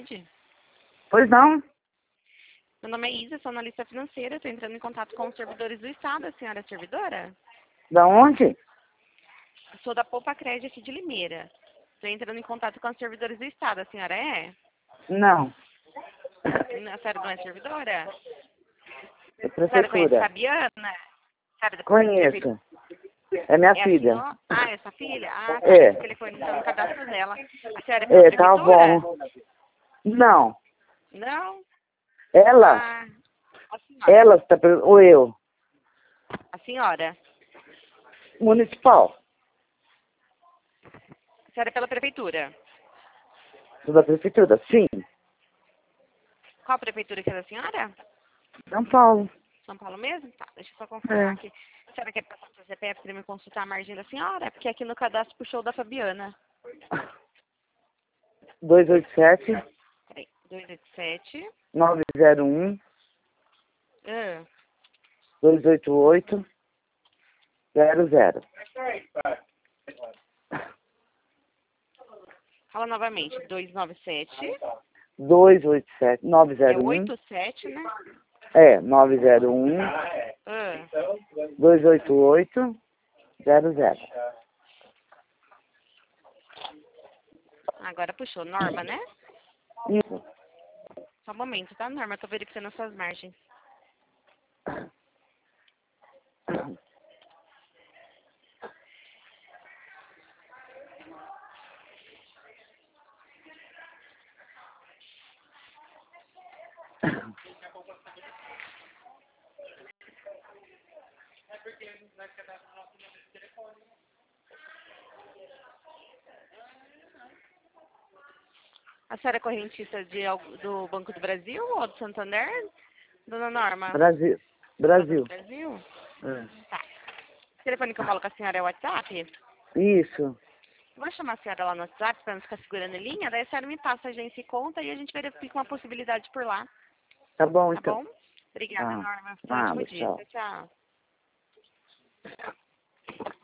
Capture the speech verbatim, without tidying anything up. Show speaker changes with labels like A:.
A: tarde.
B: Pois não?
A: Meu nome é Isa, sou analista financeira. Estou entrando em contato com os servidores do Estado. A senhora é servidora?
B: Da onde?
A: Sou da Poupa Crédito aqui de Limeira. Estou entrando em contato com os servidores do Estado. A senhora é?
B: Não.
A: A senhora não é servidora?
B: É
A: A senhora conhece
B: prefeitura.
A: Fabiana? A senhora da
B: Conheço. É minha
A: É a
B: filha.
A: senhora? Ah, é sua filha? Ah, tá.
B: É.
A: Esse telefone está no cadastro dela. A senhora é pela
B: É, tá
A: prefeitura?
B: bom. Não.
A: Não?
B: Ela?
A: Ah, a senhora.
B: Ela está... pre- Ou eu?
A: A senhora.
B: Municipal.
A: A senhora é pela prefeitura.
B: Sou da prefeitura, sim.
A: Qual prefeitura que é da senhora?
B: São Paulo.
A: São Paulo mesmo? Tá, deixa eu só confirmar
B: É.
A: aqui. A senhora quer passar para o C P F para me consultar a margem da senhora? Porque aqui no cadastro puxou da Fabiana.
B: dois oito sete,
A: Peraí, dois oito sete.
B: nove zero um,
A: Ah,
B: dois oito oito, zero zero.
A: fala novamente. dois nove sete.
B: dois oito sete, nove
A: É
B: zero um.
A: oito sete, né?
B: É, nove zero um,
A: Ah,
B: dois oito oito, zero zero.
A: agora puxou. Norma, né?
B: Isso.
A: Só um momento, tá, Norma? Eu tô verificando as suas margens. A senhora é correntista de, al- do Banco do Brasil ou do Santander? Dona Norma?
B: Brasil.
A: Banco do
B: Brasil.
A: Brasil?
B: É.
A: Tá. O telefone que eu falo com a senhora é o WhatsApp?
B: Isso.
A: Vou chamar a senhora lá no WhatsApp para não ficar segurando a linha, daí a senhora me passa a agência e conta e a gente verifica uma possibilidade por lá,
B: Tá bom,
A: tá
B: então.
A: bom? Obrigada,
B: Ah,
A: Norma. Um ótimo
B: nada,
A: dia.
B: tchau.
A: Tchau, tchau.